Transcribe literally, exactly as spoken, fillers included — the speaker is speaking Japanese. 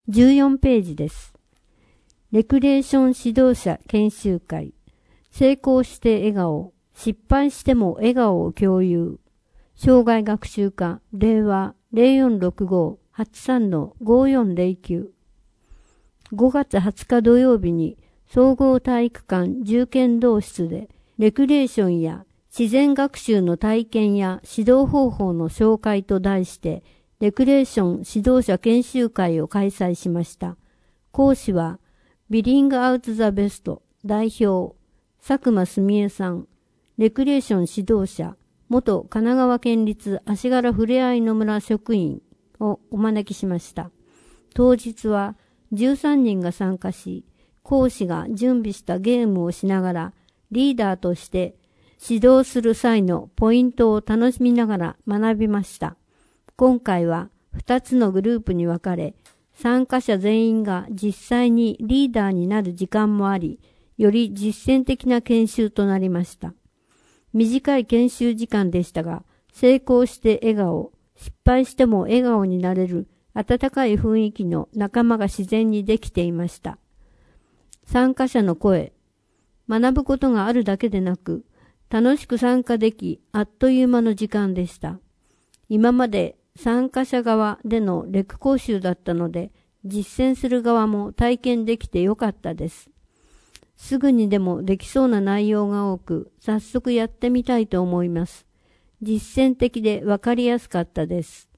じゅうよんページです。レクリエーション指導者研修会。成功して笑顔。失敗しても笑顔を共有。生涯学習課令和 ゼロよんろくご はちさん ごよんゼロきゅう。ごがつはつか土曜日に総合体育館重剣道室でレクリエーションや自然学習の体験や指導方法の紹介と題してレクリエーション指導者研修会を開催しました。講師はビリングアウトザベスト代表佐久間澄江さん、レクリエーション指導者元神奈川県立足柄ふれあいの村職員をお招きしました。当日はじゅうさんにんが参加し、講師が準備したゲームをしながらリーダーとして指導する際のポイントを楽しみながら学びました。今回はふたつのグループに分かれ、参加者全員が実際にリーダーになる時間もあり、より実践的な研修となりました。短い研修時間でしたが、成功して笑顔、失敗しても笑顔になれる温かい雰囲気の仲間が自然にできていました。参加者の声、学ぶことがあるだけでなく、楽しく参加でき、あっという間の時間でした。今まで参加者側でのレク講習だったので、実践する側も体験できてよかったです。すぐにでもできそうな内容が多く、早速やってみたいと思います。実践的でわかりやすかったです。